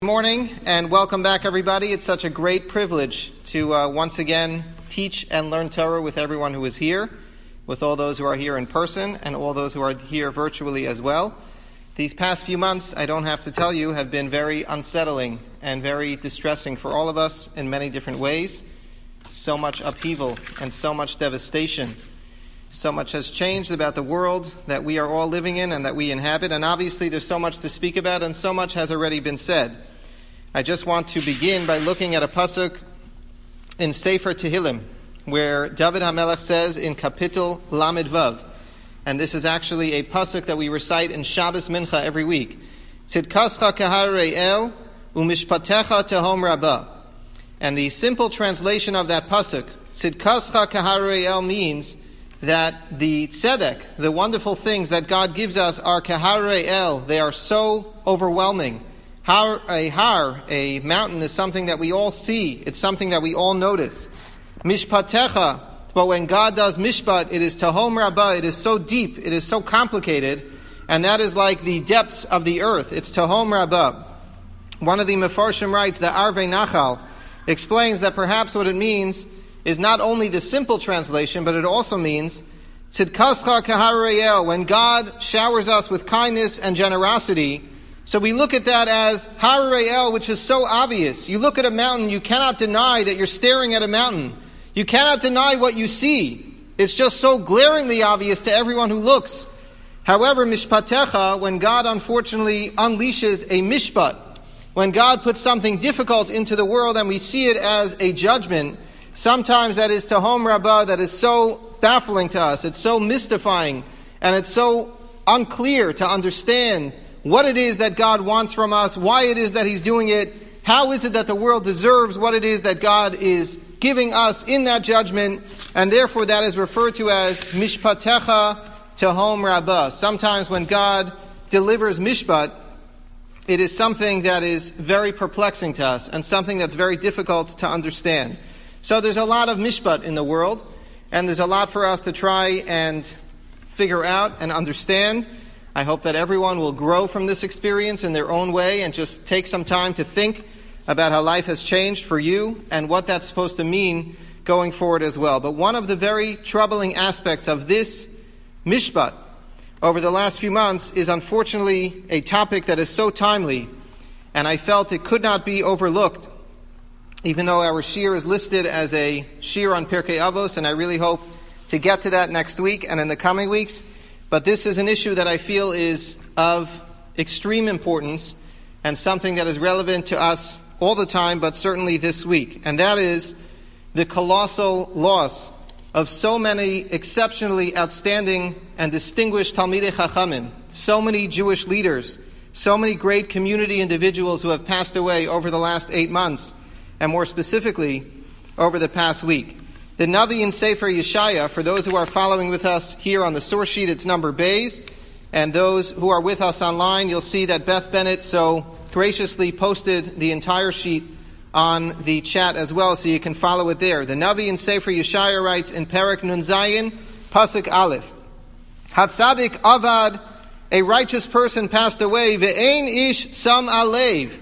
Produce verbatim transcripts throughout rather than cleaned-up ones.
Good morning and welcome back, everybody. It's such a great privilege to uh, once again teach and learn Torah with everyone who is here, with all those who are here in person and all those who are here virtually as well. These past few months, I don't have to tell you, have been very unsettling and very distressing for all of us in many different ways. So much upheaval and so much devastation. So much has changed about the world that we are all living in and that we inhabit, and obviously there's so much to speak about and so much has already been said. I just want to begin by looking at a pasuk in Sefer Tehillim, where David HaMelech says in Kapitel Lamed Vav, and this is actually a pasuk that we recite in Shabbos Mincha every week. Tzidkascha kaharei el umishpatecha tehom rabah. And the simple translation of that pasuk, Tzidkascha kaharei el, means that the tzedek, the wonderful things that God gives us, are kaharei el. They are so overwhelming. Har, a har, a mountain, is something that we all see. It's something that we all notice. Mishpatecha, but when God does mishpat, it is tahom rabbah. It is so deep, it is so complicated, and that is like the depths of the earth. It's tahom rabbah. One of the Mefarshim writes that Arvei Nachal explains that perhaps what it means is not only the simple translation, but it also means tzidkascha kaharei el, when God showers us with kindness and generosity. So we look at that as Harei El, which is so obvious. You look at a mountain, you cannot deny that you're staring at a mountain. You cannot deny what you see. It's just so glaringly obvious to everyone who looks. However, Mishpatecha, when God unfortunately unleashes a mishpat, when God puts something difficult into the world and we see it as a judgment, sometimes that is Tahom Rabbah, that is so baffling to us, it's so mystifying, and it's so unclear to understand what it is that God wants from us, why it is that He's doing it, how is it that the world deserves what it is that God is giving us in that judgment, and therefore that is referred to as Mishpatecha Tehom Rabbah. Sometimes when God delivers mishpat, it is something that is very perplexing to us, and something that's very difficult to understand. So there's a lot of mishpat in the world, and there's a lot for us to try and figure out and understand. I hope that everyone will grow from this experience in their own way and just take some time to think about how life has changed for you and what that's supposed to mean going forward as well. But one of the very troubling aspects of this mishpat over the last few months is unfortunately a topic that is so timely, and I felt it could not be overlooked, even though our shir is listed as a shir on Pirkei Avos, and I really hope to get to that next week and in the coming weeks. But this is an issue that I feel is of extreme importance and something that is relevant to us all the time, but certainly this week. And that is the colossal loss of so many exceptionally outstanding and distinguished Talmidei Chachamim, so many Jewish leaders, so many great community individuals who have passed away over the last eight months, and more specifically, over the past week. The Navi in Sefer Yeshaya, for those who are following with us here on the source sheet, it's number Bays. And those who are with us online, you'll see that Beth Bennett so graciously posted the entire sheet on the chat as well, so you can follow it there. The Navi in Sefer Yeshaya writes in Perek Nun Zayin, Pasuk Aleph, Hatzadik Avad, a righteous person passed away, Ve'ein ish sam alev.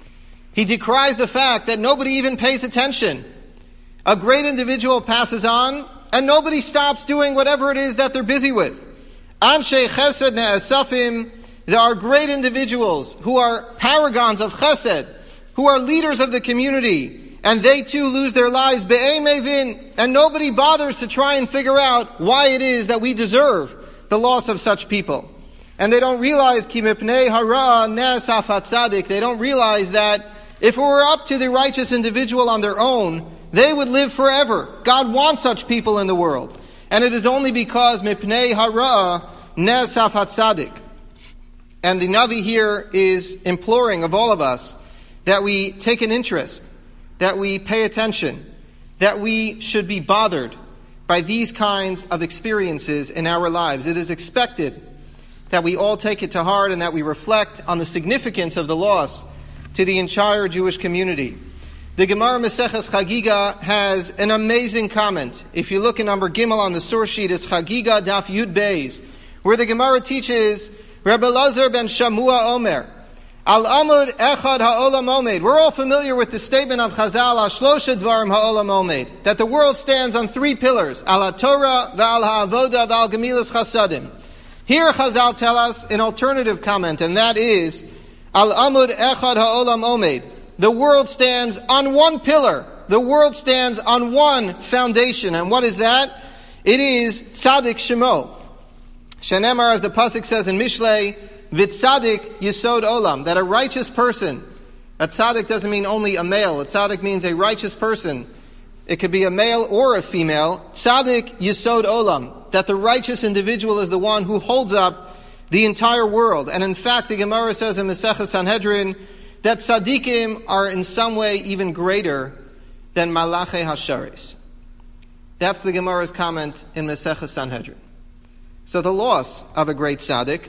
He decries the fact that nobody even pays attention. A great individual passes on, and nobody stops doing whatever it is that they're busy with. Anshe chesed ne'esafim, there are great individuals who are paragons of chesed, who are leaders of the community, and they too lose their lives, be'ein mevin, and nobody bothers to try and figure out why it is that we deserve the loss of such people. And they don't realize, ki mipnei hara ne'esaf hatzadik, they don't realize that if it were up to the righteous individual on their own, they would live forever. God wants such people in the world. And it is only because mipnei hara ne'esaf hatzadik. And the Navi here is imploring of all of us that we take an interest, that we pay attention, that we should be bothered by these kinds of experiences in our lives. It is expected that we all take it to heart and that we reflect on the significance of the loss to the entire Jewish community. The Gemara Maseches Chagiga has an amazing comment. If you look at number Gimel on the source sheet, it's Chagiga Daf Yud Beis, where the Gemara teaches, Rebbe Lazar ben Shamua Omer, Al amud echad ha'olam omed. We're all familiar with the statement of Chazal, al shlosha dvarim ha'olam omed, that the world stands on three pillars, al ha'torah, v'al ha'avoda, v'al gemilas chasadim. Here Chazal tell us an alternative comment, and that is, al amud echad ha'olam omed. The world stands on one pillar. The world stands on one foundation. And what is that? It is tzaddik shemo. Shenemar, as the pasuk says in Mishlei, Vitzadik Yisod Olam, that a righteous person, a tzaddik doesn't mean only a male, a tzaddik means a righteous person. It could be a male or a female. Tzaddik Yisod Olam, that the righteous individual is the one who holds up the entire world. And in fact, the Gemara says in Masechah Sanhedrin that tzaddikim are in some way even greater than Malachei Hasharis. That's the Gemara's comment in Masechah Sanhedrin. So the loss of a great tzaddik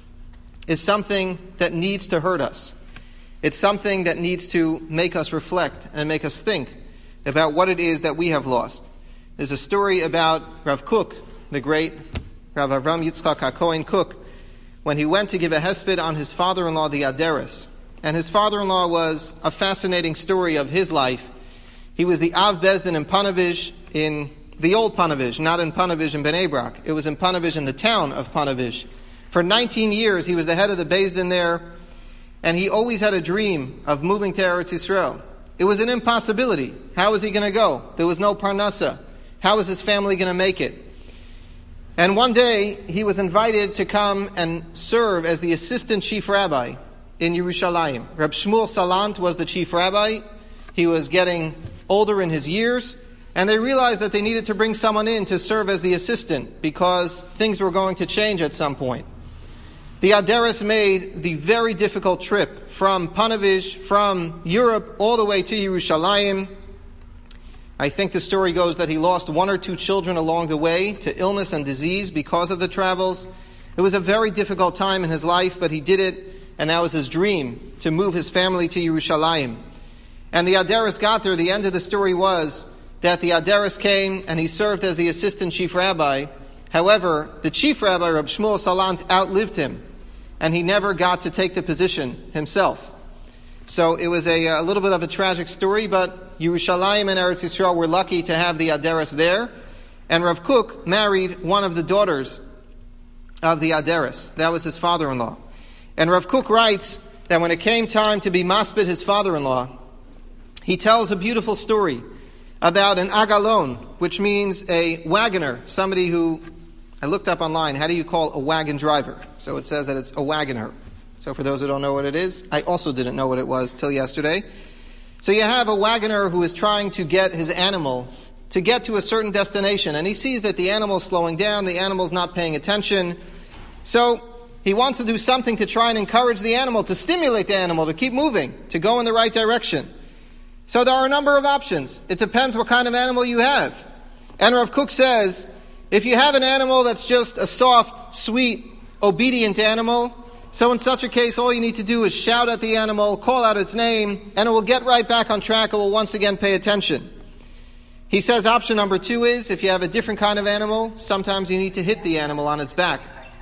is something that needs to hurt us. It's something that needs to make us reflect and make us think about what it is that we have lost. There's a story about Rav Kook, the great Rav Avram Yitzchak HaKohen Kook, when he went to give a hesped on his father-in-law, the Aderes. And his father-in-law was a fascinating story of his life. He was the Av Bezdin in Panavish, in the old Panavish, not in Panavish in Bnei Brak. It was in Panavish, in the town of Panavish. For nineteen years, he was the head of the Beis Din there, and he always had a dream of moving to Eretz Yisrael. It was an impossibility. How was he going to go? There was no parnasa. How was his family going to make it? And one day, he was invited to come and serve as the assistant chief rabbi in Yerushalayim. Reb Shmuel Salant was the chief rabbi. He was getting older in his years, and they realized that they needed to bring someone in to serve as the assistant because things were going to change at some point. The Aderes made the very difficult trip from Panavish, from Europe, all the way to Yerushalayim. I think the story goes that he lost one or two children along the way to illness and disease because of the travels. It was a very difficult time in his life, but he did it, and that was his dream, to move his family to Yerushalayim. And the Aderes got there. The end of the story was that the Aderes came and he served as the assistant chief rabbi. However, the chief rabbi, Reb Shmuel Salant, outlived him, and he never got to take the position himself. So it was a, a little bit of a tragic story, but Yerushalayim and Eretz Yisrael were lucky to have the Aderes there. And Rav Kook married one of the daughters of the Aderes. That was his father-in-law. And Rav Kook writes that when it came time to be maspid his father-in-law, he tells a beautiful story about an agalon, which means a wagoner, somebody who, I looked up online, how do you call a wagon driver? So it says that it's a wagoner. So for those who don't know what it is, I also didn't know what it was till yesterday. So you have a wagoner who is trying to get his animal to get to a certain destination, and he sees that the animal's slowing down, the animal's not paying attention. So he wants to do something to try and encourage the animal, to stimulate the animal to keep moving, to go in the right direction. So there are a number of options. It depends what kind of animal you have. And Rav Kook says, if you have an animal that's just a soft, sweet, obedient animal, so in such a case, all you need to do is shout at the animal, call out its name, and it will get right back on track. It will once again pay attention. He says option number two is, if you have a different kind of animal, sometimes you need to hit the animal on its back.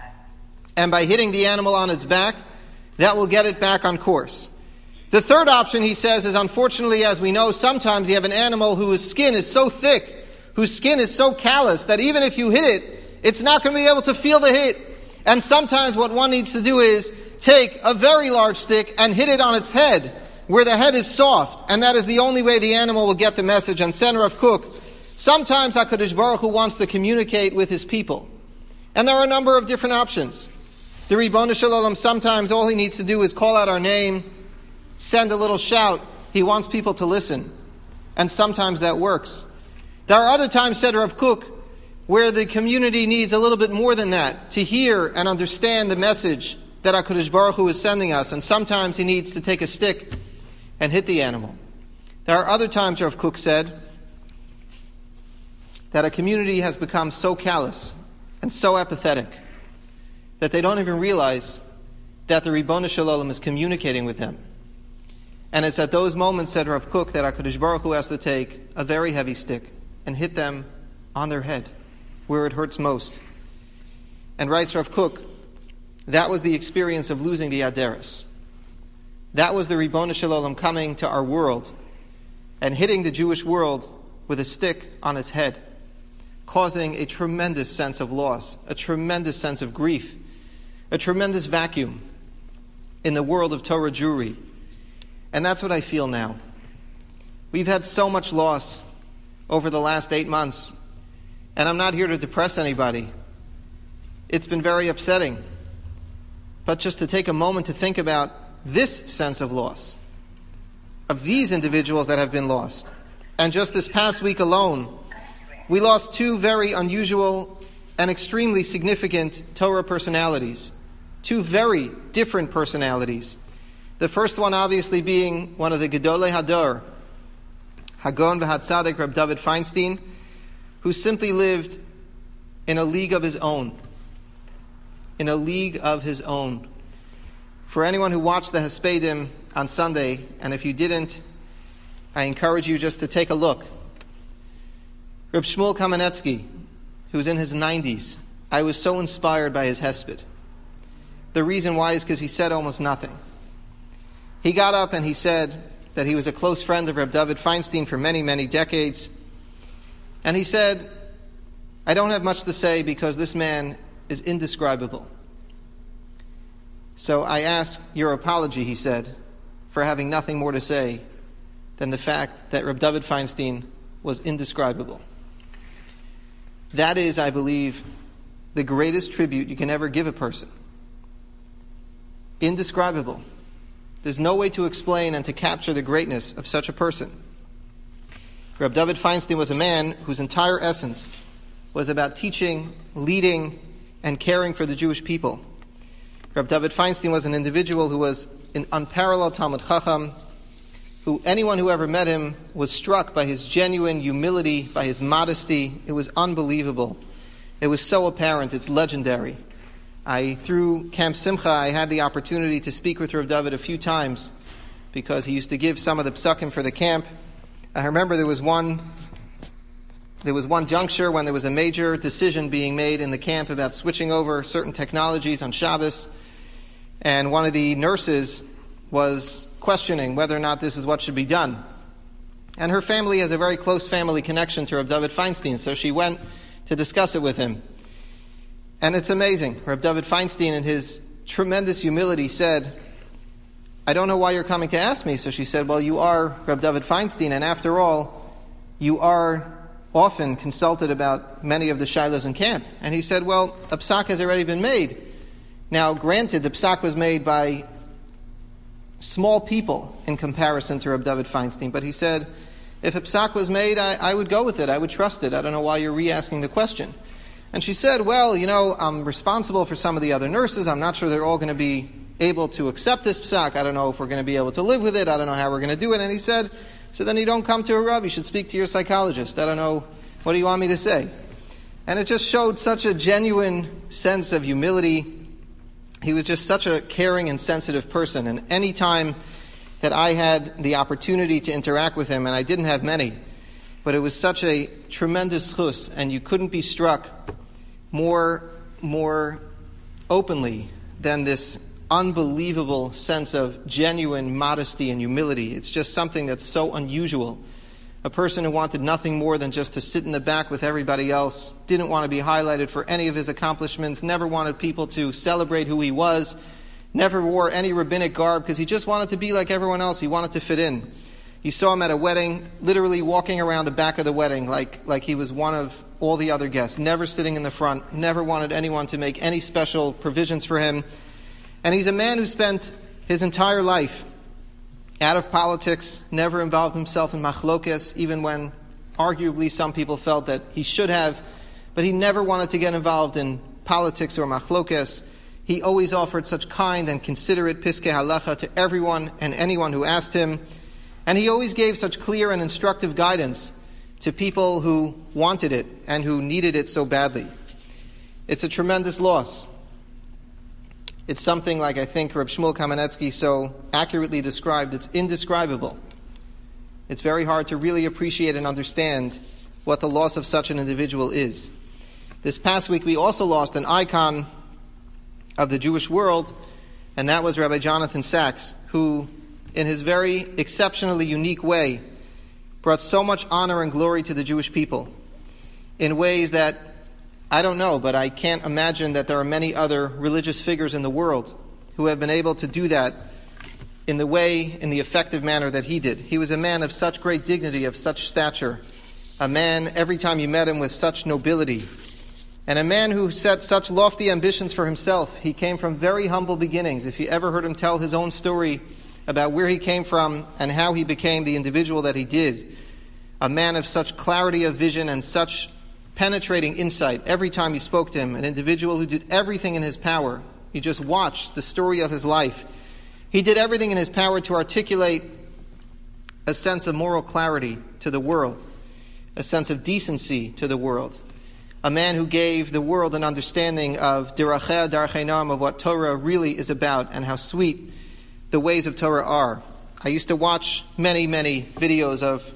And by hitting the animal on its back, that will get it back on course. The third option, he says, is unfortunately, as we know, sometimes you have an animal whose skin is so thick, whose skin is so callous, that even if you hit it, it's not going to be able to feel the hit. And sometimes what one needs to do is take a very large stick and hit it on its head, where the head is soft, and that is the only way the animal will get the message. And said Rav Kook, sometimes HaKadosh Baruch Hu wants to communicate with his people. And there are a number of different options. The Ribono Shel Olam, sometimes all he needs to do is call out our name, send a little shout. He wants people to listen. And sometimes that works. There are other times, said Rav Kook, where the community needs a little bit more than that, to hear and understand the message that HaKadosh Baruch Hu is sending us. And sometimes he needs to take a stick and hit the animal. There are other times, Rav Kook said, that a community has become so callous and so apathetic that they don't even realize that the Ribono Shel Olam is communicating with them. And it's at those moments, said Rav Kook, that HaKadosh Baruch Hu has to take a very heavy stick and hit them on their head, where it hurts most. And writes Rav Kook, that was the experience of losing the Aderes. That was the Ribono Shel Olam coming to our world and hitting the Jewish world with a stick on its head, causing a tremendous sense of loss, a tremendous sense of grief, a tremendous vacuum in the world of Torah Jewry. And that's what I feel now. We've had so much loss over the last eight months, and I'm not here to depress anybody. It's been very upsetting. But just to take a moment to think about this sense of loss, of these individuals that have been lost. And just this past week alone, we lost two very unusual and extremely significant Torah personalities. Two very different personalities. The first one obviously being one of the Gedolei Hador, Hagon v'Hatzadik Reb David Feinstein, who simply lived in a league of his own. In a league of his own. For anyone who watched the Hespedim on Sunday, and if you didn't, I encourage you just to take a look. Reb Shmuel Kamenetsky, who's in his nineties, I was so inspired by his Hesped. The reason why is because he said almost nothing. He got up and he said that he was a close friend of Reb David Feinstein for many, many decades. And he said, I don't have much to say because this man is indescribable. So I ask your apology, he said, for having nothing more to say than the fact that Reb David Feinstein was indescribable. That is, I believe, the greatest tribute you can ever give a person. Indescribable. There's no way to explain and to capture the greatness of such a person. Reb David Feinstein was a man whose entire essence was about teaching, leading, and caring for the Jewish people. Reb David Feinstein was an individual who was an unparalleled Talmid Chacham, who anyone who ever met him was struck by his genuine humility, by his modesty. It was unbelievable. It was so apparent. It's legendary. I, through Camp Simcha, I had the opportunity to speak with Reb David a few times because he used to give some of the psukim for the camp. I remember there was one There was one juncture when there was a major decision being made in the camp about switching over certain technologies on Shabbos, and one of the nurses was questioning whether or not this is what should be done. And her family has a very close family connection to Reb David Feinstein, so she went to discuss it with him. And it's amazing. Reb David Feinstein, in his tremendous humility, said, I don't know why you're coming to ask me. So she said, well, you are Reb David Feinstein, and after all, you are often consulted about many of the shilos in camp. And he said, well, a psak has already been made. Now, granted, the psak was made by small people in comparison to Reb David Feinstein, but he said, if a psak was made, I, I would go with it. I would trust it. I don't know why you're re-asking the question. And she said, well, you know, I'm responsible for some of the other nurses. I'm not sure they're all going to be able to accept this psak. I don't know if we're going to be able to live with it. I don't know how we're going to do it. And he said, so then you don't come to a Rav. You should speak to your psychologist. I don't know. What do you want me to say? And it just showed such a genuine sense of humility. He was just such a caring and sensitive person. And any time that I had the opportunity to interact with him, and I didn't have many, but it was such a tremendous chus, and you couldn't be struck more, more openly than this unbelievable sense of genuine modesty and humility. It's just something that's so unusual. A person who wanted nothing more than just to sit in the back with everybody else, didn't want to be highlighted for any of his accomplishments, never wanted people to celebrate who he was, never wore any rabbinic garb because he just wanted to be like everyone else. He wanted to fit in. You saw him at a wedding, literally walking around the back of the wedding like, like he was one of all the other guests, never sitting in the front, never wanted anyone to make any special provisions for him. And he's a man who spent his entire life out of politics, never involved himself in machlokes, even when arguably some people felt that he should have, but he never wanted to get involved in politics or machlokes. He always offered such kind and considerate piskei halacha to everyone and anyone who asked him, and he always gave such clear and instructive guidance to people who wanted it and who needed it so badly. It's a tremendous loss. It's something like I think Reb Shmuel Kamenetsky so accurately described. It's indescribable. It's very hard to really appreciate and understand what the loss of such an individual is. This past week we also lost an icon of the Jewish world, and that was Rabbi Jonathan Sachs, who in his very exceptionally unique way, brought so much honor and glory to the Jewish people in ways that I don't know, but I can't imagine that there are many other religious figures in the world who have been able to do that in the way, in the effective manner that he did. He was a man of such great dignity, of such stature, a man, every time you met him, with such nobility, and a man who set such lofty ambitions for himself. He came from very humble beginnings. If you ever heard him tell his own story about where he came from and how he became the individual that he did, a man of such clarity of vision and such penetrating insight every time he spoke to him, an individual who did everything in his power. You just watched the story of his life. He did everything in his power to articulate a sense of moral clarity to the world, a sense of decency to the world, a man who gave the world an understanding of dirachei darchei noam, of what Torah really is about and how sweet the ways of Torah are. I used to watch many, many videos of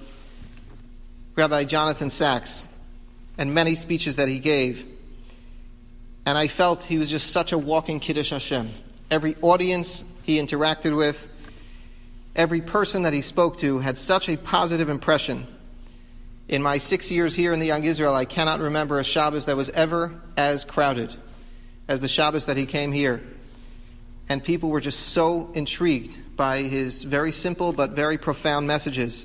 Rabbi Jonathan Sacks and many speeches that he gave, and I felt he was just such a walking Kiddush Hashem. Every audience he interacted with, every person that he spoke to had such a positive impression. In my six years here in the Young Israel, I cannot remember a Shabbos that was ever as crowded as the Shabbos that he came here. And people were just so intrigued by his very simple but very profound messages.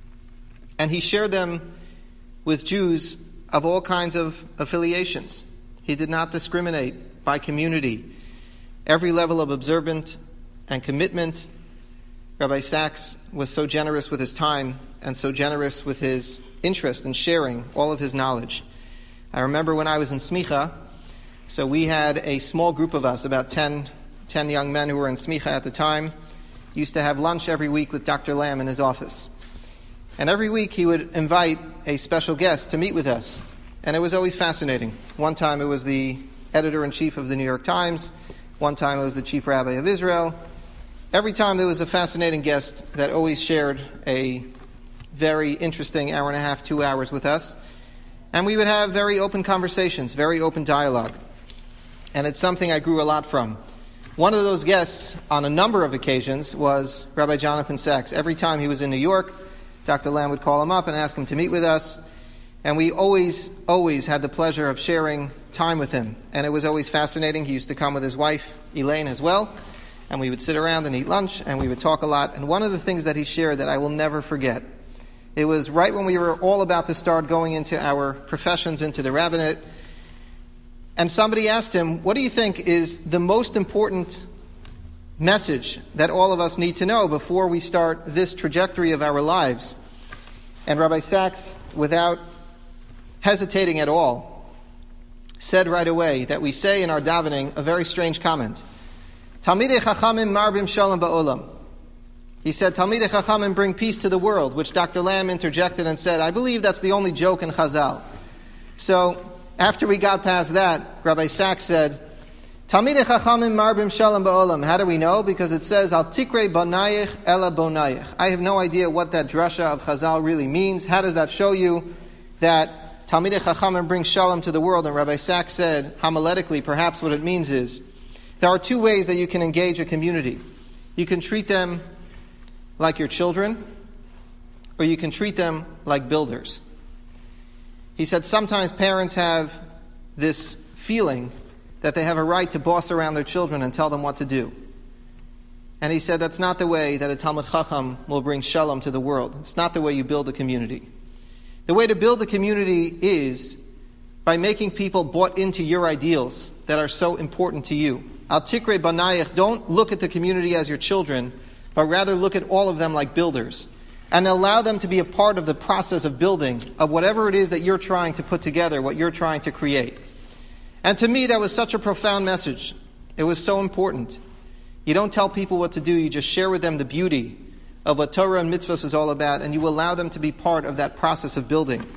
And he shared them with Jews of all kinds of affiliations. He did not discriminate by community. Every level of observance and commitment. Rabbi Sacks was so generous with his time and so generous with his interest in sharing all of his knowledge. I remember when I was in Smicha, so we had a small group of us, about ten, ten young men who were in Smicha at the time, used to have lunch every week with Doctor Lamb in his office. And every week he would invite a special guest to meet with us. And it was always fascinating. One time it was the editor-in-chief of the New York Times. One time it was the chief rabbi of Israel. Every time there was a fascinating guest that always shared a very interesting hour and a half, two hours with us. And we would have very open conversations, very open dialogue. And it's something I grew a lot from. One of those guests, on a number of occasions, was Rabbi Jonathan Sacks. Every time he was in New York, Doctor Lamb would call him up and ask him to meet with us. And we always, always had the pleasure of sharing time with him. And it was always fascinating. He used to come with his wife, Elaine, as well. And we would sit around and eat lunch, and we would talk a lot. And one of the things that he shared that I will never forget, it was right when we were all about to start going into our professions, into the rabbinate. And somebody asked him, what do you think is the most important message that all of us need to know before we start this trajectory of our lives? And Rabbi Sacks, without hesitating at all, said right away that we say in our davening a very strange comment. Talmidei Chachamim marbim shalom ba'olam. He said, Talmidei Chachamim bring peace to the world, which Doctor Lamb interjected and said, I believe that's the only joke in Chazal. So, after we got past that, Rabbi Sacks said, Talmidei Chachamim marbim shalom ba'olam. How do we know? Because it says, Al tikrei bonayich ela bonayich. I have no idea what that drasha of Chazal really means. How does that show you that Talmidei Chachamim bring shalom to the world? And Rabbi Sacks said, homiletically, perhaps what it means is, there are two ways that you can engage a community. You can treat them like your children, or you can treat them like builders. He said sometimes parents have this feeling that they have a right to boss around their children and tell them what to do. And he said that's not the way that a Talmid Chacham will bring shalom to the world. It's not the way you build a community. The way to build a community is by making people bought into your ideals that are so important to you. Al tikrei banayich, don't look at the community as your children, but rather look at all of them like builders. And allow them to be a part of the process of building, of whatever it is that you're trying to put together, what you're trying to create. And to me, that was such a profound message. It was so important. You don't tell people what to do, you just share with them the beauty of what Torah and mitzvahs is all about, and you allow them to be part of that process of building.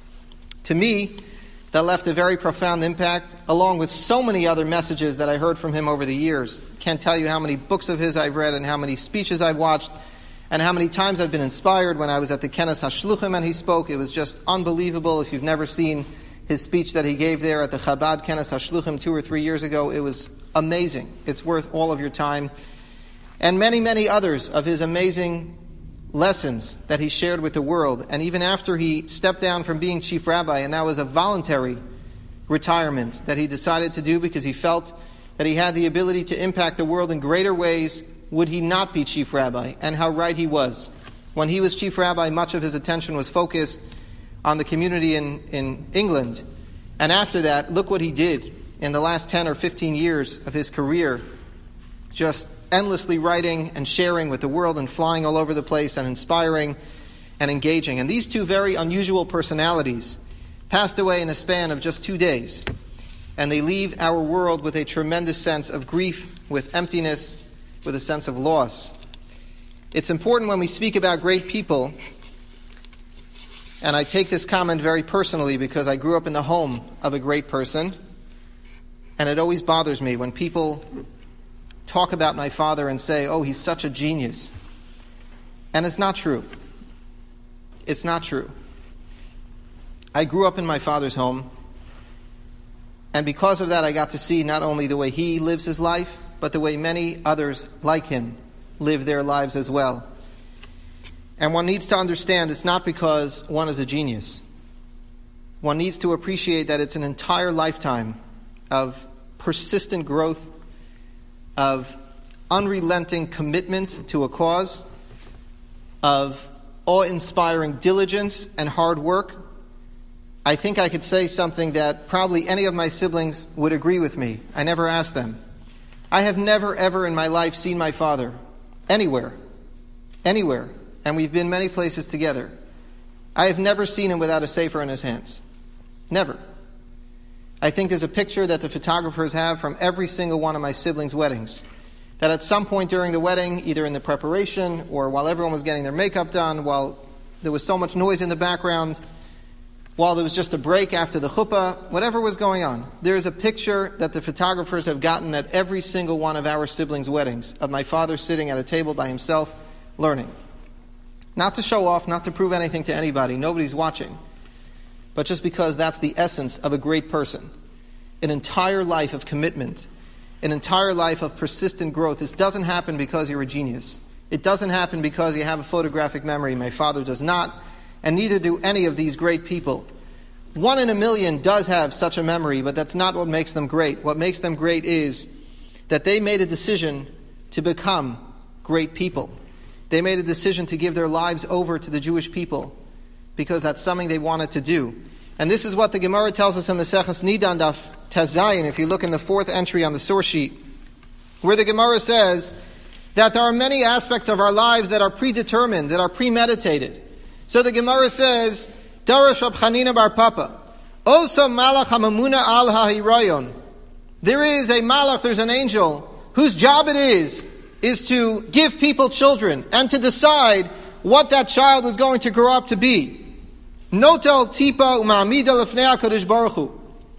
To me, that left a very profound impact, along with so many other messages that I heard from him over the years. Can't tell you how many books of his I've read and how many speeches I've watched and how many times I've been inspired when I was at the Kenes HaShluchim and he spoke. It was just unbelievable. If you've never seen his speech that he gave there at the Chabad Kenes HaShluchim two or three years ago, it was amazing. It's worth all of your time. and many, many others of his amazing lessons that he shared with the world. And even after he stepped down from being chief rabbi, and that was a voluntary retirement that he decided to do because he felt that he had the ability to impact the world in greater ways, would he not be chief rabbi? And how right he was. When he was chief rabbi, much of his attention was focused on the community in, in England. And after that, look what he did in the last ten or fifteen years of his career, just endlessly writing and sharing with the world and flying all over the place and inspiring and engaging. And these two very unusual personalities passed away in a span of just two days. And they leave our world with a tremendous sense of grief, with emptiness, with a sense of loss. It's important when we speak about great people, and I take this comment very personally because I grew up in the home of a great person, and it always bothers me when people talk about my father and say, oh, he's such a genius. And it's not true. It's not true. I grew up in my father's home, and because of that I got to see not only the way he lives his life, but the way many others like him live their lives as well. And one needs to understand it's not because one is a genius. One needs to appreciate that it's an entire lifetime of persistent growth, of unrelenting commitment to a cause, of awe-inspiring diligence and hard work. I think I could say something that probably any of my siblings would agree with me. I never asked them. I have never, ever in my life seen my father anywhere, anywhere, and we've been many places together. I have never seen him without a sefer in his hands. Never. I think there's a picture that the photographers have from every single one of my siblings' weddings, that at some point during the wedding, either in the preparation or while everyone was getting their makeup done, while there was so much noise in the background, while there was just a break after the chuppah, whatever was going on, there is a picture that the photographers have gotten at every single one of our siblings' weddings of my father sitting at a table by himself, learning. Not to show off, not to prove anything to anybody, nobody's watching, but just because that's the essence of a great person. An entire life of commitment, an entire life of persistent growth. This doesn't happen because you're a genius. It doesn't happen because you have a photographic memory. My father does not, and neither do any of these great people. One in a million does have such a memory, but that's not what makes them great. What makes them great is that they made a decision to become great people. They made a decision to give their lives over to the Jewish people because that's something they wanted to do. And this is what the Gemara tells us in Maseches Nidan Daf Tazayin, if you look in the fourth entry on the source sheet, where the Gemara says that there are many aspects of our lives that are predetermined, that are premeditated. So the Gemara says, Darash Rab Chanina Bar Papa, Osa Malach HaMamuna Al HaHirayon. There is a Malach, there's an angel, whose job it is, is to give people children and to decide what that child is going to grow up to be. Notel Tipa Uma'amida Lefnei HaKadosh Baruch Hu.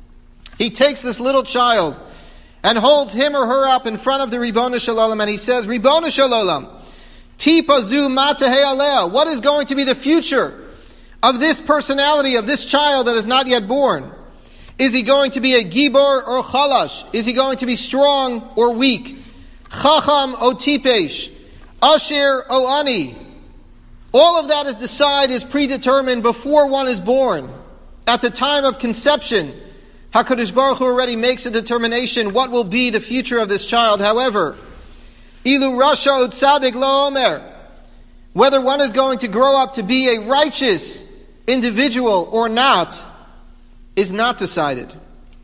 He takes this little child and holds him or her up in front of the Ribbono Shel Olam, and he says, Ribbono Shel Olam, Tipa Zu Matehei Alea. What is going to be the future of this personality, of this child that is not yet born? Is he going to be a Gibor or Chalash? Is he going to be strong or weak? Chacham o Tipesh? Asher o Ani? All of that is decided, is predetermined before one is born. At the time of conception, HaKadosh Baruch Hu already makes a determination what will be the future of this child. However, Ilu Rasha Utzadik Lo Omer, whether one is going to grow up to be a righteous individual or not, is not decided.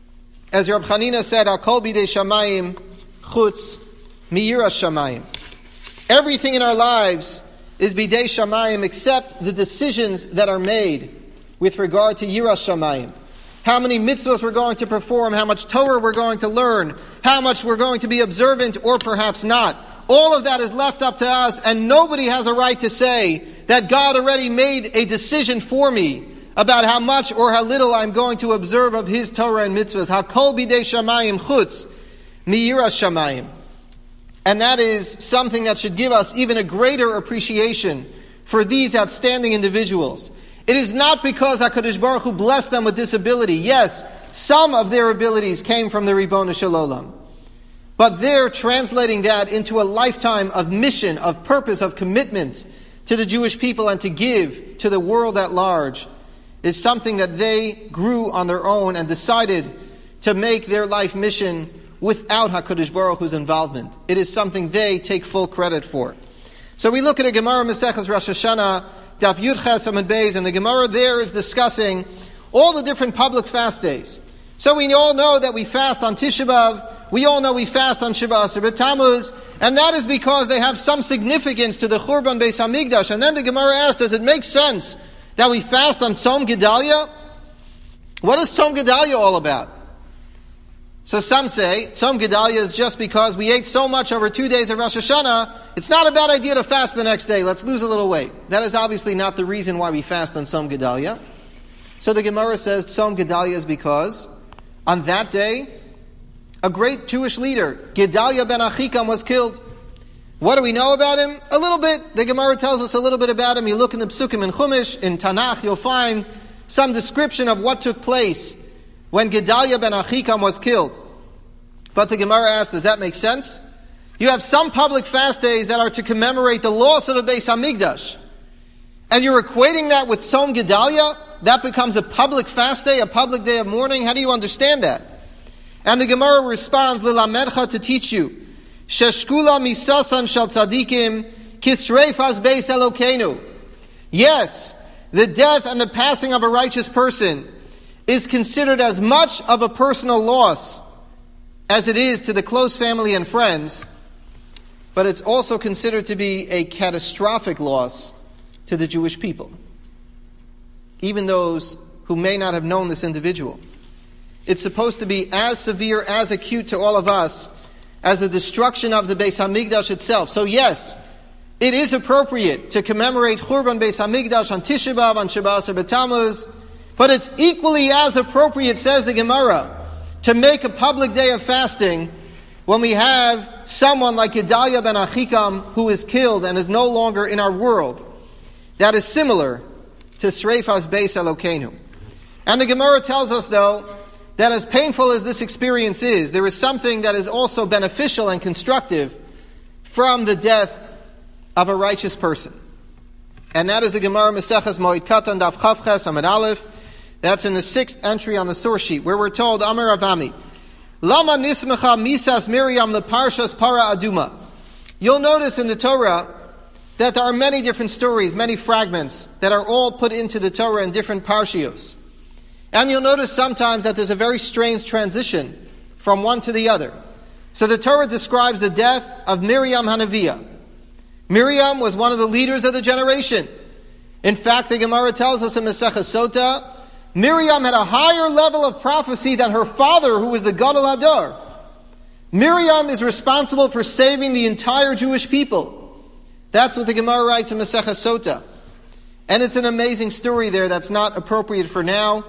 As Rab Chanina said, Hakol Bidei Shamayim Chutz Miyiras Shamayim. Everything in our lives is Bidei Shamayim except the decisions that are made with regard to Yiras Shamayim. How many mitzvahs we're going to perform, how much Torah we're going to learn, how much we're going to be observant or perhaps not. All of that is left up to us, and nobody has a right to say that God already made a decision for me about how much or how little I'm going to observe of His Torah and mitzvahs. Hakol Bidei Shamayim Chutz Miyiras Shamayim. And that is something that should give us even a greater appreciation for these outstanding individuals. It is not because HaKadosh Baruch Hu blessed them with this ability. Yes, some of their abilities came from the Ribbono Shel Olam. But they're translating that into a lifetime of mission, of purpose, of commitment to the Jewish people and to give to the world at large is something that they grew on their own and decided to make their life mission without HaKadosh Baruch Hu's involvement. It is something they take full credit for. So we look at a Gemara Maseches Rosh Hashanah, Daf Yud Ches Amud Beis, and the Gemara there is discussing all the different public fast days. So we all know that we fast on Tisha B'Av, we all know we fast on Shiva Asar B'Tammuz, and that is because they have some significance to the Churban Beis Hamikdash. And then the Gemara asks, does it make sense that we fast on Tzom Gedalia? What is Tzom Gedalia all about? So some say, Tzom Gedalia is just because we ate so much over two days of Rosh Hashanah, it's not a bad idea to fast the next day, let's lose a little weight. That is obviously not the reason why we fast on Tzom Gedalia. So the Gemara says Tzom Gedalia is because on that day, a great Jewish leader, Gedalia ben Achikam, was killed. What do we know about him? A little bit. The Gemara tells us a little bit about him. You look in the Psukim in Chumash, in Tanakh, you'll find some description of what took place when Gedalia ben Achikam was killed. But the Gemara asks, does that make sense? You have some public fast days that are to commemorate the loss of a Beis Hamikdash. And you're equating that with Tzom Gedalia? That becomes a public fast day, a public day of mourning? How do you understand that? And the Gemara responds, L'lamedcha, to teach you, Sheshkula misasan shal tzadikim, kisreifas beis Elokeinu. Yes, the death and the passing of a righteous person is considered as much of a personal loss as it is to the close family and friends, but it's also considered to be a catastrophic loss to the Jewish people, even those who may not have known this individual. It's supposed to be as severe, as acute to all of us as the destruction of the Beis Hamikdash itself. So yes, it is appropriate to commemorate Churban Beis Hamikdash on Tisha B'Av, on Shiva Asar B'Tammuz, but it's equally as appropriate, says the Gemara, to make a public day of fasting when we have someone like Gedalia ben Achikam who is killed and is no longer in our world. That is similar to Sreifas Beis Elokeinu. And the Gemara tells us, though, that as painful as this experience is, there is something that is also beneficial and constructive from the death of a righteous person. And that is the Gemara Maseches Moed Katan Daf Chav Ches Amud Aleph. That's in the sixth entry on the source sheet, where we're told, Amar Avami, Lama Nismecha Misas Miriam Leparshas Para Aduma. You'll notice in the Torah that there are many different stories, many fragments that are all put into the Torah in different parshios. And you'll notice sometimes that there's a very strange transition from one to the other. So the Torah describes the death of Miriam Hanaviyah. Miriam was one of the leaders of the generation. In fact, the Gemara tells us in Maseches Sota, Miriam had a higher level of prophecy than her father, who was the Gadol Hador. Miriam is responsible for saving the entire Jewish people. That's what the Gemara writes in Maseches Sota. And it's an amazing story there that's not appropriate for now.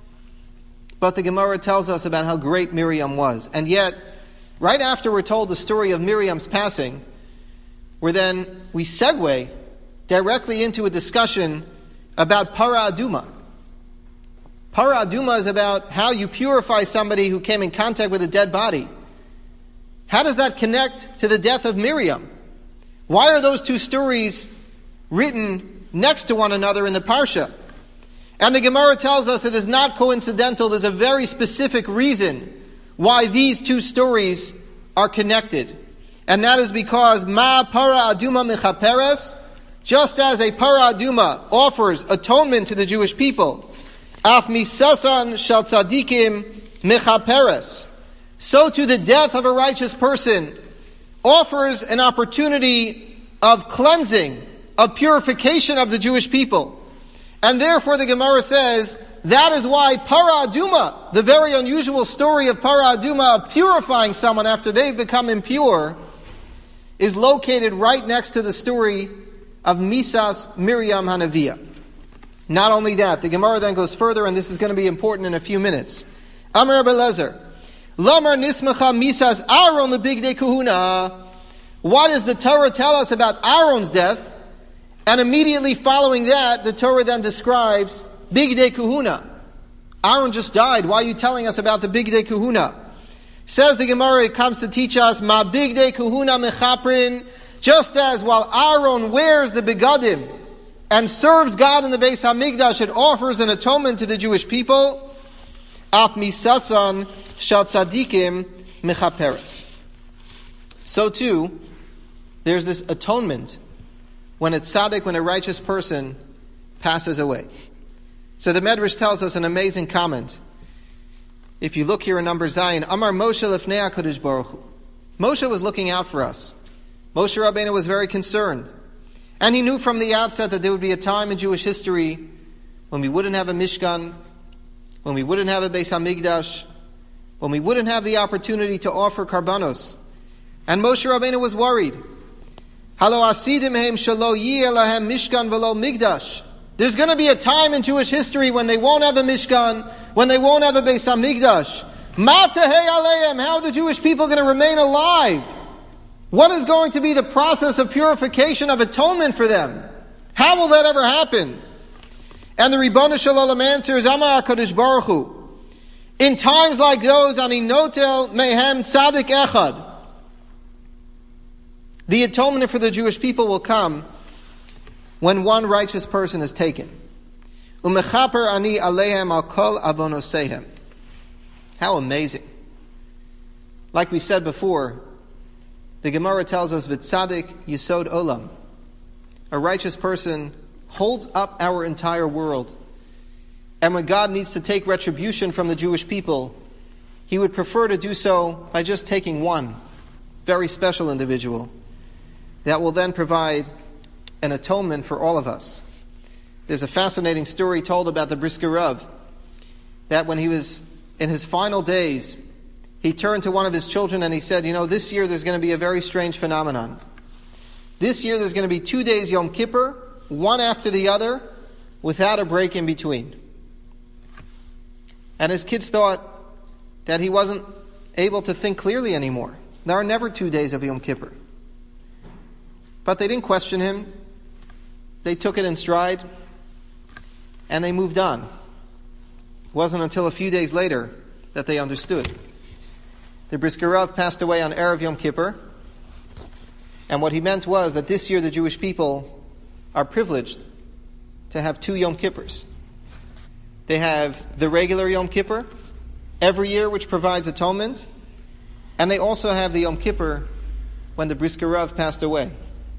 But the Gemara tells us about how great Miriam was. And yet, right after we're told the story of Miriam's passing, where then we segue directly into a discussion about Para Aduma. Para Aduma is about how you purify somebody who came in contact with a dead body. How does that connect to the death of Miriam? Why are those two stories written next to one another in the Parsha? And the Gemara tells us it is not coincidental. There's a very specific reason why these two stories are connected. And that is because Ma Para Aduma Mechaperes, just as a Para Aduma offers atonement to the Jewish people, Af Misasan Shal Tzadikim Mechaperes, so to the death of a righteous person offers an opportunity of cleansing, of purification of the Jewish people. And therefore the Gemara says, that is why Para Aduma, the very unusual story of Para Aduma, of purifying someone after they've become impure, is located right next to the story of Misas Miriam Hanaviyah. Not only that, the Gemara then goes further, and this is going to be important in a few minutes. Amar Abelezer, Lamar Nismacha Misas Aaron the Big Day Kahuna. What does the Torah tell us about Aaron's death? And immediately following that, the Torah then describes Big Day Kahuna. Aaron just died. Why are you telling us about the Big Day Kahuna? Says the Gemara, it comes to teach us, Ma bigdei kuhuna mechaprin, just as while Aaron wears the begadim and serves God in the Beis HaMikdash, it offers an atonement to the Jewish people, af misasan shal tzadikim mechaperes. So too, there's this atonement when a tzaddik, when a righteous person passes away. So the Medrash tells us an amazing comment. If you look here in number Zion, Amar Moshe lefnei HaKadosh Baruch Hu. Moshe was looking out for us. Moshe Rabbeinu was very concerned. And he knew from the outset that there would be a time in Jewish history when we wouldn't have a Mishkan, when we wouldn't have a Beis HaMikdash, when we wouldn't have the opportunity to offer karbanos. And Moshe Rabbeinu was worried. Halo asidim heim shalo yeh lahem Mishkan v'lo Migdash. There's going to be a time in Jewish history when they won't have a Mishkan, when they won't have a Beis HaMikdash. Matahei aleim, how are the Jewish people going to remain alive? What is going to be the process of purification, of atonement for them? How will that ever happen? And the Ribono Shel Olam answers, Amar HaKadosh Baruch Hu, in times like those, ani notel mehem tzadik echad, the atonement for the Jewish people will come when one righteous person is taken. Umechaper ani alehem al kol avonosehem. How amazing. Like we said before, the Gemara tells us, V'tzadik yisod olam. A righteous person holds up our entire world. And when God needs to take retribution from the Jewish people, He would prefer to do so by just taking one very special individual that will then provide an atonement for all of us. There's a fascinating story told about the Brisker Rav, that when he was in his final days, he turned to one of his children and he said, you know, this year there's going to be a very strange phenomenon. This year there's going to be two days Yom Kippur, one after the other, without a break in between. And his kids thought that he wasn't able to think clearly anymore. There are never two days of Yom Kippur. But they didn't question him. They took it in stride, and they moved on. It wasn't until a few days later that they understood. The Brisker Rav passed away on Erev Yom Kippur, and what he meant was that this year the Jewish people are privileged to have two Yom Kippurs. They have the regular Yom Kippur every year, which provides atonement, and they also have the Yom Kippur when the Brisker Rav passed away.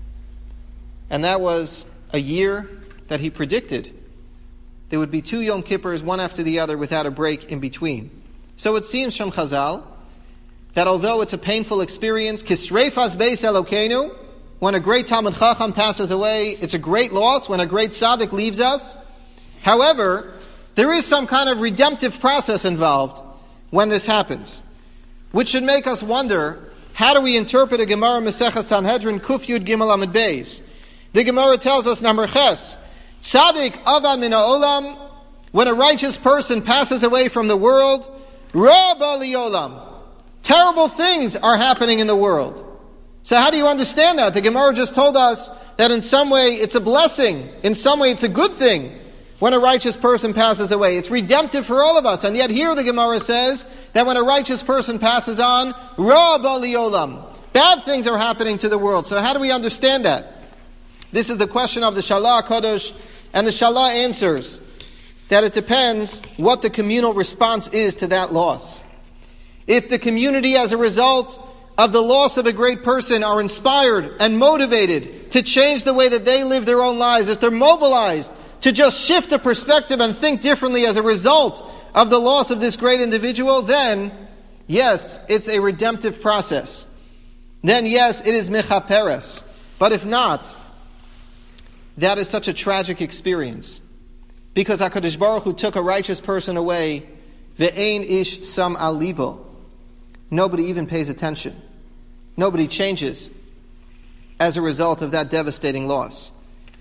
And that was a year that he predicted there would be two Yom Kippurs, one after the other, without a break in between. So it seems from Chazal that although it's a painful experience, Kisreifas Beis Elokeinu, when a great Talmid Chacham passes away, it's a great loss when a great tzaddik leaves us. However, there is some kind of redemptive process involved when this happens, which should make us wonder, how do we interpret a Gemara Maseches Sanhedrin Kuf Yud Gimel Amud Beis? The Gemara tells us, number ches, tzaddik avad min ha'olam, when a righteous person passes away from the world, rabba liolam, terrible things are happening in the world. So how do you understand that? The Gemara just told us that in some way it's a blessing, in some way it's a good thing when a righteous person passes away. It's redemptive for all of us. And yet here the Gemara says that when a righteous person passes on, rabba liolam, bad things are happening to the world. So how do we understand that? This is the question of the Shalah HaKadosh, and the Shalah answers that it depends what the communal response is to that loss. If the community, as a result of the loss of a great person, are inspired and motivated to change the way that they live their own lives, if they're mobilized to just shift the perspective and think differently as a result of the loss of this great individual, then, yes, it's a redemptive process. Then, yes, it is mechaperes. But if not, that is such a tragic experience. Because HaKadosh Baruch Hu took a righteous person away, ve'ein ish sam al libo. Nobody even pays attention. Nobody changes as a result of that devastating loss.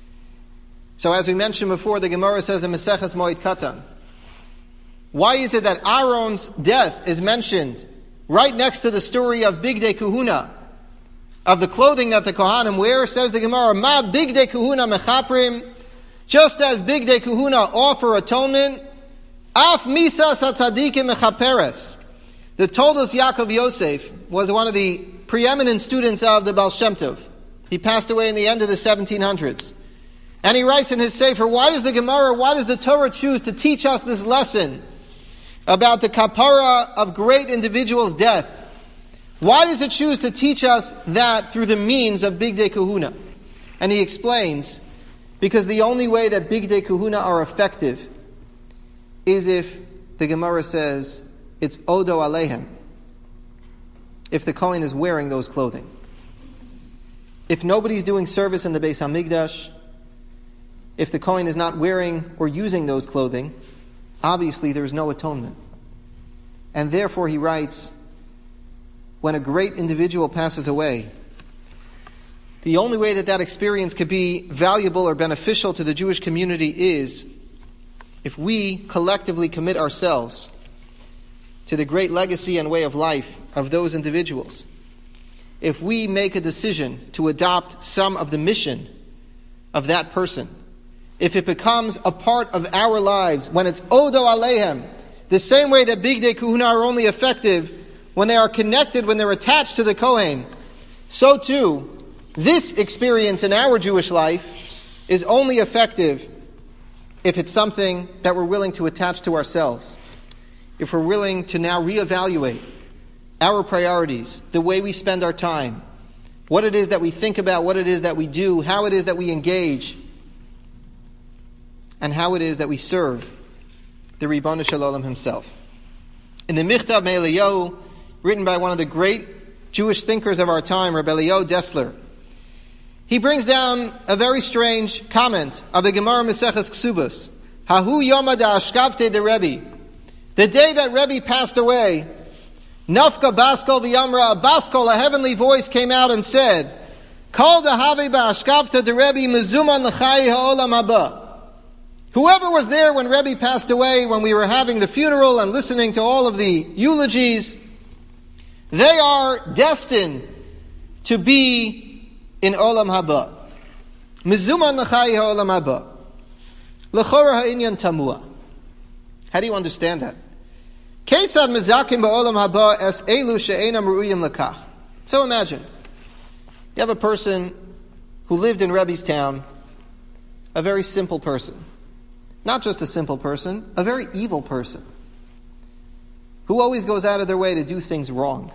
So as we mentioned before, the Gemara says in Maseches Moed Katan, why is it that Aaron's death is mentioned right next to the story of Bigdei Kuhuna, of the clothing that the Kohanim wear? Says the Gemara, Ma Bigdei Kuhuna mechaprim, just as Bigdei Kuhuna offer atonement, Af Misa Satzadikim mechaperes. The Toldos Yaakov Yosef was one of the preeminent students of the Baal Shem Tov. He passed away in the end of the seventeen hundreds. And he writes in his Sefer, why does the Gemara, why does the Torah choose to teach us this lesson about the kapara of great individuals' death? Why does it choose to teach us that through the means of Bigdei Kahuna? And he explains, because the only way that Bigdei Kahuna are effective is if the Gemara says it's Odo Alehem, if the Kohen is wearing those clothing. If nobody's doing service in the Beis HaMikdash, if the Kohen is not wearing or using those clothing, obviously there is no atonement. And therefore he writes, when a great individual passes away, the only way that that experience could be valuable or beneficial to the Jewish community is if we collectively commit ourselves to the great legacy and way of life of those individuals. If we make a decision to adopt some of the mission of that person, if it becomes a part of our lives, when it's Odo Alehem, the same way that Bigdei Kahuna are only effective when they are connected, when they're attached to the Kohen, so too, this experience in our Jewish life is only effective if it's something that we're willing to attach to ourselves. If we're willing to now reevaluate our priorities, the way we spend our time, what it is that we think about, what it is that we do, how it is that we engage, and how it is that we serve the Ribbon Shalom himself. In the Michtav Me'Eliyahu, written by one of the great Jewish thinkers of our time, Rabbi Eliyahu Dessler, he brings down a very strange comment of the Gemara Maseches Ksubos. Hahu Yoma Da'ashkavte de Rebbe. The day that Rebbe passed away, Nafka Baskol V'Yamra, a Baskol, a heavenly voice came out and said, Kol Da'havi Ba'ashkavte de Rebbe Mezuman L'chai Ha'olam Haba. Whoever was there when Rebbe passed away, when we were having the funeral and listening to all of the eulogies, they are destined to be in Olam Haba. Mizuman l'chai ha'olam haba. L'chora ha'inyan tamua. How do you understand that? Keitzad mizakim ba'olam haba es elu she'enam ru'uyim lekach. So imagine, you have a person who lived in Rebbe's town, a very simple person. Not just a simple person, a very evil person, who always goes out of their way to do things wrong.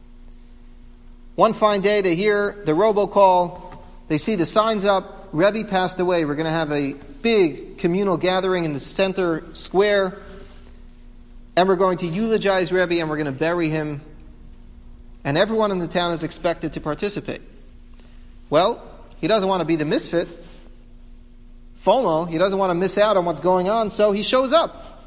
One fine day they hear the robocall, they see the signs up, Rebbe passed away, we're going to have a big communal gathering in the center square, and we're going to eulogize Rebbe and we're going to bury him, and everyone in the town is expected to participate. Well, he doesn't want to be the misfit, FOMO, he doesn't want to miss out on what's going on, so he shows up.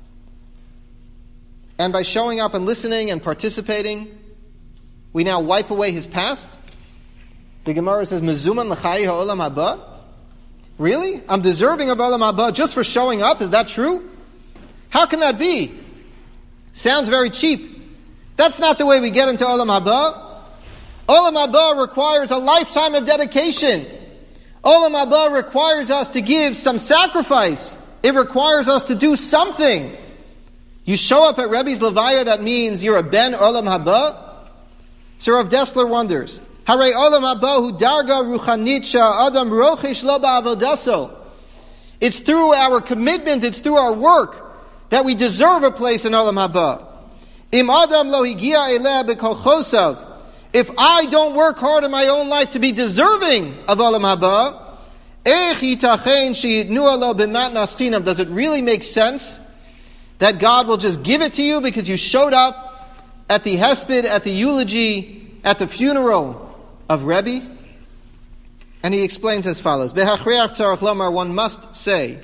And by showing up and listening and participating, we now wipe away his past. The Gemara says, Mezuman l'chai ha'olam haba? Really? I'm deserving of olam haba just for showing up? Is that true? How can that be? Sounds very cheap. That's not the way we get into olam haba. Olam haba requires a lifetime of dedication. Olam haba requires us to give some sacrifice. It requires us to do something. You show up at Rebbe's Levaya, that means you're a ben olam haba? So Rav Dessler wonders, Harei olam haba hu darga ruchanit sha'adam rochish lo ba'avodaso. It's through our commitment, it's through our work that we deserve a place in olam haba. Im adam lo higia eleh b'kol chosav. If I don't work hard in my own life to be deserving of olam haba, does it really make sense that God will just give it to you because you showed up at the hesped, at the eulogy, at the funeral of Rebbe? And he explains as follows. One must say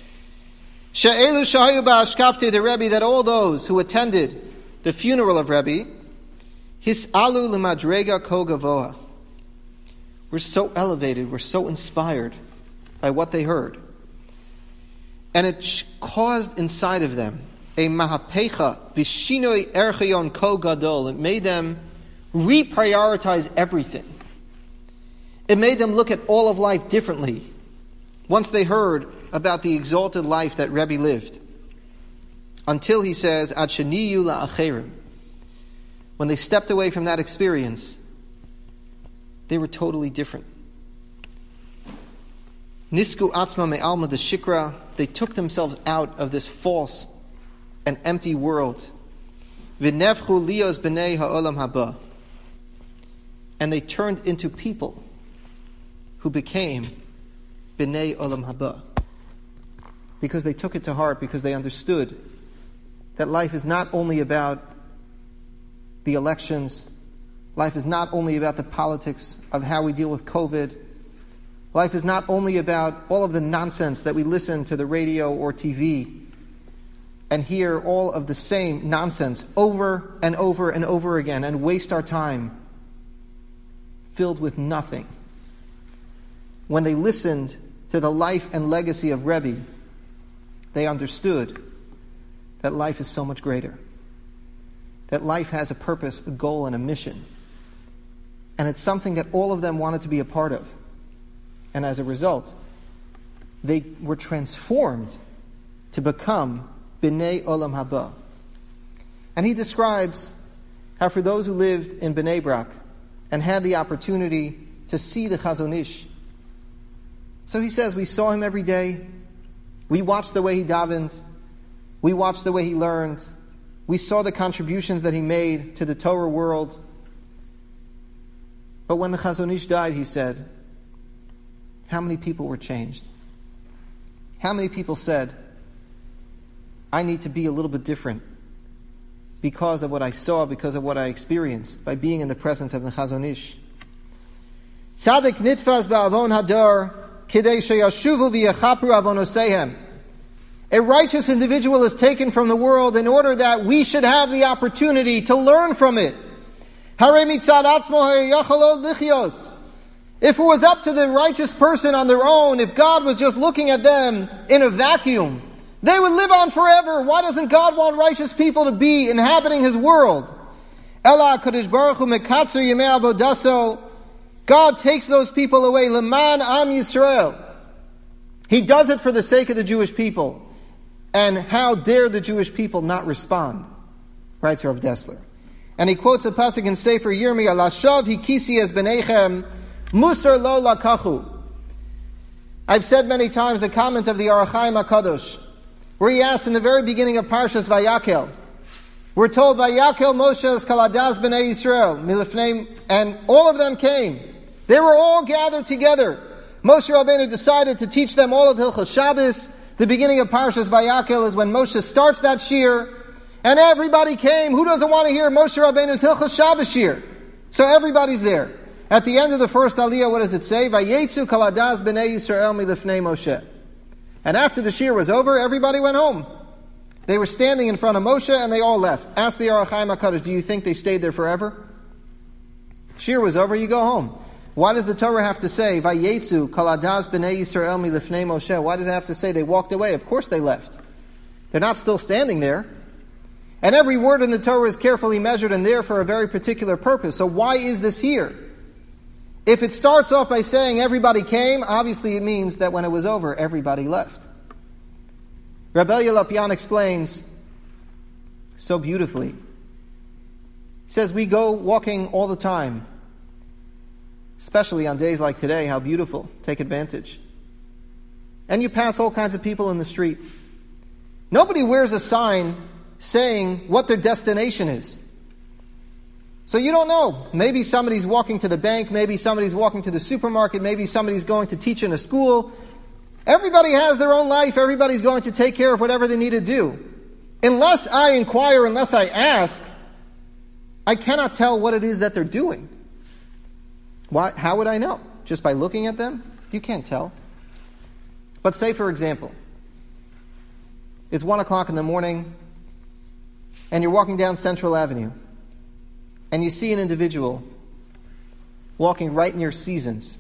that all those who attended the funeral of Rebbe, His'alu l'madrega ko gavoha. We're so elevated, we're so inspired by what they heard. And it caused inside of them a mahapecha v'shinoi erchayon ko gadol. It made them reprioritize everything. It made them look at all of life differently once they heard about the exalted life that Rebbe lived. Until he says, Ad sheniyu la'acherim. when they stepped away from that experience, they were totally different. Nisku atzma me'alma de shikra, they took themselves out of this false and empty world. V'nefchu lios b'nei ha'olam haba, and they turned into people who became b'nei olam haba, because they took it to heart, because they understood that life is not only about the elections, life is not only about the politics of how we deal with COVID, life is not only about all of the nonsense that we listen to the radio or T V and hear all of the same nonsense over and over and over again and waste our time filled with nothing. When they listened to the life and legacy of Rebbe, they understood that life is so much greater, that life has a purpose, a goal, and a mission. And it's something that all of them wanted to be a part of. And as a result, they were transformed to become B'nai Olam Haba. And he describes how for those who lived in Bnei Brak and had the opportunity to see the Chazon Ish, so he says, we saw him every day, we watched the way he davened, we watched the way he learned, we saw the contributions that he made to the Torah world. But when the Chazon Ish died, he said, how many people were changed? How many people said, I need to be a little bit different because of what I saw, because of what I experienced by being in the presence of the Chazon Ish. Tzadik nitfas ba'avon hadar kidei sheyashuvu v'yachapru avonoseihem. A righteous individual is taken from the world in order that we should have the opportunity to learn from it. Hare mitzad atzmo hayachalo lichios. If it was up to the righteous person on their own, if God was just looking at them in a vacuum, they would live on forever. Why doesn't God want righteous people to be inhabiting His world? Ela Kadosh Baruch Hu mekatzer yemei avodaso. God takes those people away. Leman Am Yisrael. He does it for the sake of the Jewish people. And how dare the Jewish people not respond? Writes Rav Dessler. And he quotes a pasuk in Sefer Yirmiyah, Lashav hikisi es b'neichem musar lo lakachu. I've said many times the comment of the Orach Chaim HaKadosh, where he asks in the very beginning of Parshas Vayakel, we're told Vayakel Moshe es kaladas b'nei Yisrael milifnei, and all of them came. They were all gathered together. Moshe Rabbeinu decided to teach them all of Hilchos Shabbos. The beginning of Parshas Vayakel is when Moshe starts that shir, and everybody came. Who doesn't want to hear Moshe Rabbeinu's Hilchos Shabbos shir? So everybody's there. At the end of the first Aliyah, what does it say? Vayetzu kaladas b'nei Yisrael milifnei Moshe. And after the shir was over, everybody went home. They were standing in front of Moshe and they all left. Ask the Orach Chaim HaKadosh, do you think they stayed there forever? Shir was over, you go home. Why does the Torah have to say, Vayetzu kaladas b'nei Yisrael milifnei Moshe? Why does it have to say they walked away? Of course they left. They're not still standing there. And every word in the Torah is carefully measured and there for a very particular purpose. So why is this here? If it starts off by saying everybody came, obviously it means that when it was over, everybody left. Rabbi Elya Lopian explains so beautifully. He says, we go walking all the time, especially on days like today. How beautiful. Take advantage. And you pass all kinds of people in the street. Nobody wears a sign saying what their destination is. So you don't know. Maybe somebody's walking to the bank, maybe somebody's walking to the supermarket, maybe somebody's going to teach in a school. Everybody has their own life. Everybody's going to take care of whatever they need to do. Unless I inquire, unless I ask, I cannot tell what it is that they're doing. Why, how would I know? Just by looking at them? You can't tell. But say, for example, it's one o'clock in the morning, and you're walking down Central Avenue, and you see an individual walking right near Seasons,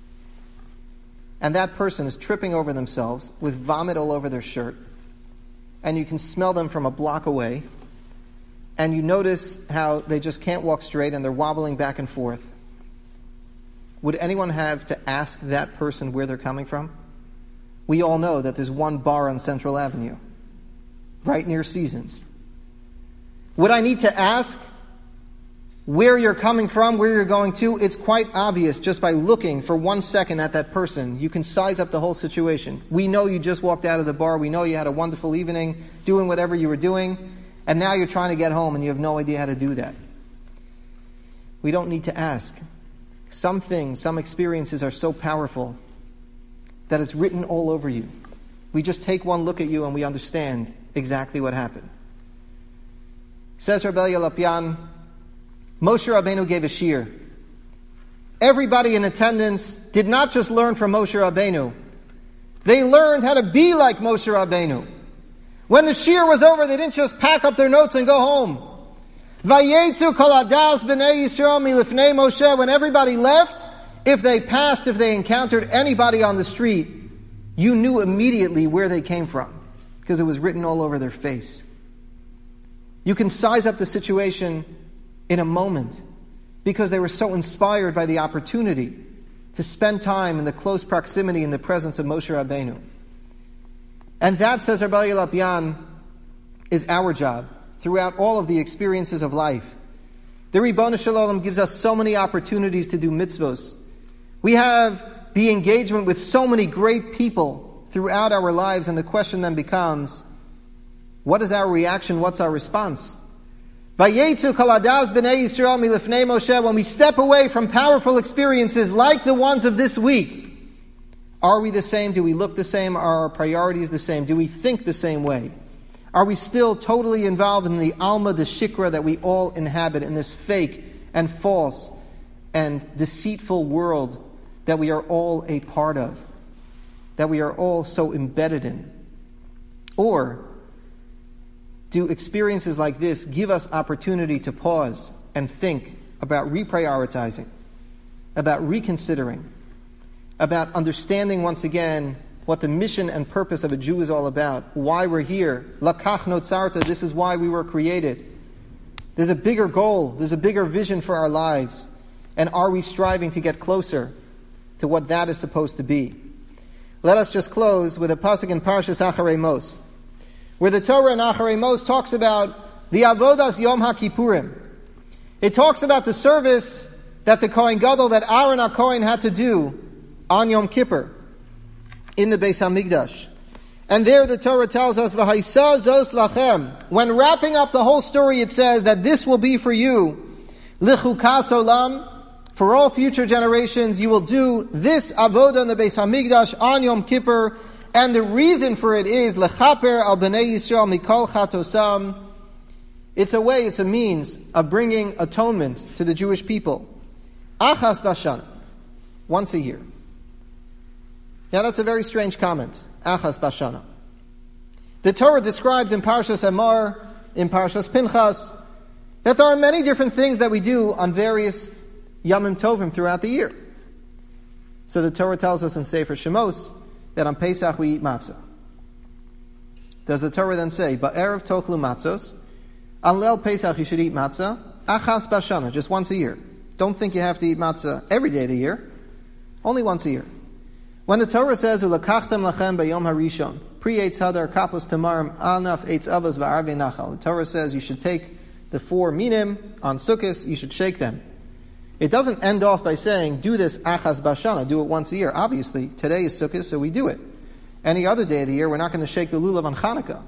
and that person is tripping over themselves with vomit all over their shirt, and you can smell them from a block away, and you notice how they just can't walk straight and they're wobbling back and forth. Would anyone have to ask that person where they're coming from? We all know that there's one bar on Central Avenue, right near Seasons. Would I need to ask where you're coming from, where you're going to, it's quite obvious just by looking for one second at that person. You can size up the whole situation. We know you just walked out of the bar. We know you had a wonderful evening doing whatever you were doing, and now you're trying to get home and you have no idea how to do that. We don't need to ask. Some things, some experiences are so powerful that it's written all over you. We just take one look at you and we understand exactly what happened. Says Rabbi Lopian, Moshe Rabbeinu gave a shir. Everybody in attendance did not just learn from Moshe Rabbeinu. They learned how to be like Moshe Rabbeinu. When the shir was over, they didn't just pack up their notes and go home. Vayetzu kol hadas b'nei Yisrael milifnei Moshe. When everybody left, if they passed, if they encountered anybody on the street, you knew immediately where they came from, because it was written all over their face. You can size up the situation in a moment, because they were so inspired by the opportunity to spend time in the close proximity in the presence of Moshe Rabbeinu. And that, says Rabbi Lopian, is our job throughout all of the experiences of life. The Ribono Shel Olam gives us so many opportunities to do mitzvos. We have the engagement with so many great people throughout our lives, and the question then becomes, what is our reaction? What's our response? Vayetzu kol hadas b'nei Yisrael milifnei Moshe. When we step away from powerful experiences like the ones of this week, are we the same? Do we look the same? Are our priorities the same? Do we think the same way? Are we still totally involved in the alma de shikra that we all inhabit, in this fake and false and deceitful world that we are all a part of, that we are all so embedded in? Or do experiences like this give us opportunity to pause and think about reprioritizing, about reconsidering, about understanding once again what the mission and purpose of a Jew is all about, why we're here. Lakach notzarta, this is why we were created. There's a bigger goal, there's a bigger vision for our lives. And are we striving to get closer to what that is supposed to be? Let us just close with a pasuk in Parshas Acharei Mos, where the Torah in Acharei Mos talks about the Avodas Yom HaKippurim. It talks about the service that the Kohen Gadol, that Aaron HaKohen had to do on Yom Kippur in the Beis HaMikdash. And there the Torah tells us, V'haisa zos lachem. When wrapping up the whole story, it says that this will be for you, Lichukas olam, for all future generations, you will do this avodah in the Beis HaMikdash on Yom Kippur. And the reason for it is lechaper al bnei Yisrael mikol chatosam. It's a way, it's a means of bringing atonement to the Jewish people. Achas bashana, once a year. Now that's a very strange comment. Achas bashana. The Torah describes in Parshas Emor, in Parshas Pinchas, that there are many different things that we do on various Yamim Tovim throughout the year. So the Torah tells us in Sefer Shemos that on Pesach we eat matzah. Does the Torah then say, Ba'erev tochlu matzos, on Leil Pesach you should eat matzah, achas bashana, just once a year. Don't think you have to eat matzah every day of the year, only once a year. When the Torah says, Ulakachtem lachem bayom harishon, pri eitz hadar kapos tamarim anaf eitz avos va'arvei nachal. The Torah says you should take the four minim on Sukkot, you should shake them. It doesn't end off by saying, do this achas bashana, do it once a year. Obviously, today is Sukkot, so we do it. Any other day of the year, we're not going to shake the lulav on Chanukah.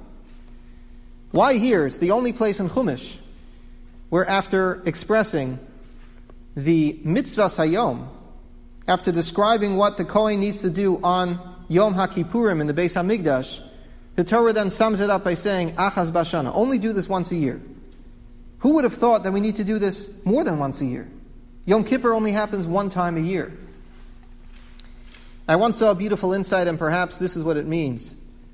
Why here? It's the only place in Chumash where after expressing the mitzvahs hayom, after describing what the Kohen needs to do on Yom HaKippurim in the Beis HaMikdash, the Torah then sums it up by saying, Achaz bashana, only do this once a year. Who would have thought that we need to do this more than once a year? Yom Kippur only happens one time a year. I once saw a beautiful insight, and perhaps this is what it means.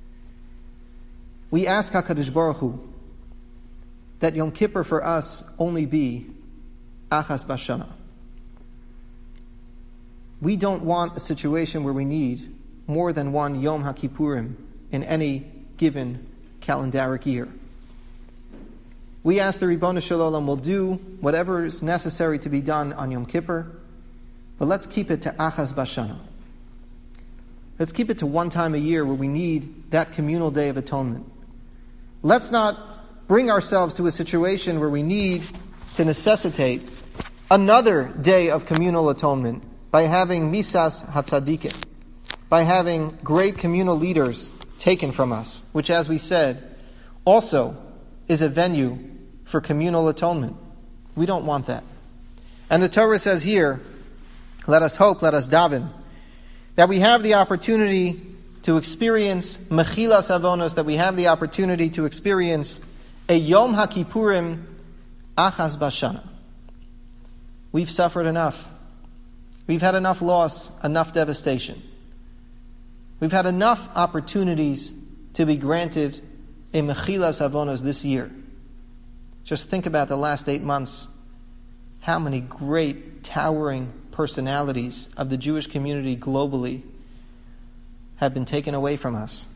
We ask HaKadosh Baruch Hu that Yom Kippur for us only be Achas Bashana. We don't want a situation where we need more than one Yom HaKippurim in any given calendaric year. We ask the Ribono Shel Olam will do whatever is necessary to be done on Yom Kippur, but let's keep it to Achaz Bashana. Let's keep it to one time a year where we need that communal day of atonement. Let's not bring ourselves to a situation where we need to necessitate another day of communal atonement by having Misas Hatzadikim, by having great communal leaders taken from us, which, as we said, also is a venue for communal atonement. We don't want that. And the Torah says here, let us hope, let us daven, that we have the opportunity to experience Mechilas Avonos, that we have the opportunity to experience a Yom HaKippurim Achas Bashana. We've suffered enough. We've had enough loss, enough devastation. We've had enough opportunities to be granted a Mechilas Avonos this year. Just think about the last eight months. How many great, towering personalities of the Jewish community globally have been taken away from us.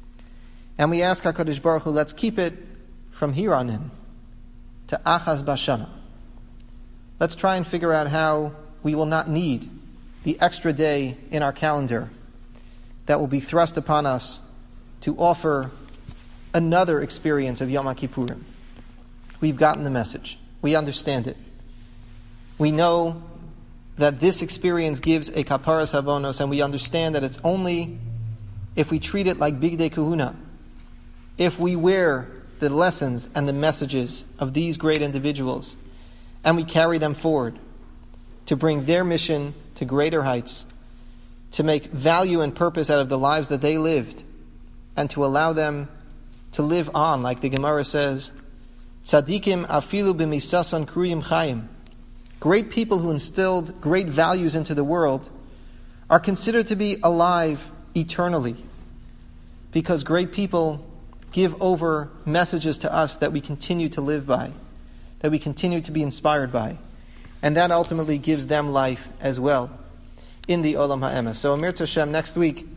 And we ask HaKadosh Baruch Hu, let's keep it from here on in to Achaz Bashana. Let's try and figure out how we will not need the extra day in our calendar that will be thrust upon us to offer another experience of Yom HaKippurim. We've gotten the message. We understand it. We know that this experience gives a kaparas havonos, and we understand that it's only if we treat it like Bigdei Kahuna, if we wear the lessons and the messages of these great individuals, and we carry them forward to bring their mission to greater heights, to make value and purpose out of the lives that they lived, and to allow them to live on, like the Gemara says, Tzadikim afilu b'misasan kruyim chayim. Great people who instilled great values into the world are considered to be alive eternally, because great people give over messages to us that we continue to live by, that we continue to be inspired by, and that ultimately gives them life as well in the Olam HaEmes. So Amir Tashem, next week